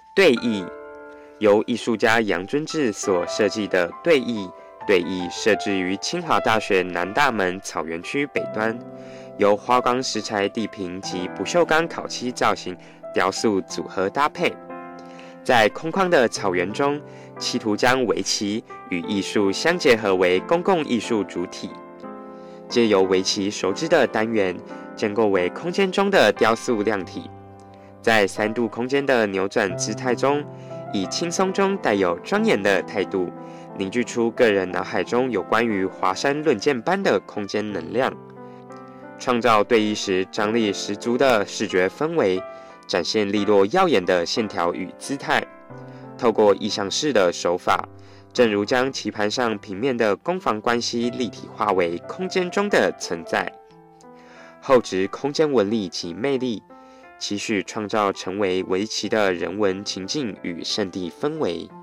对弈由艺术家杨尊志所设计的对弈设置于清华大学南大门草原区北端，由花岗石材地坪及不锈钢烤漆造型雕塑组合搭配，在空旷的草原中，企图将围棋与艺术相结合为公共艺术主体，借由围棋熟知的单元建构为空间中的雕塑量体，在3度空间的扭转姿态中，以轻松中带有庄严的态度，凝聚出个人脑海中有关于华山论剑般的空间能量，创造对弈时张力十足的视觉氛围，展现利落耀眼的线条与姿态。透过意象式的手法，正如将棋盘上平面的攻防关系立体化为空间中的存在，厚植空间纹理及魅力，期许创造成为围棋的人文情境与圣地氛围。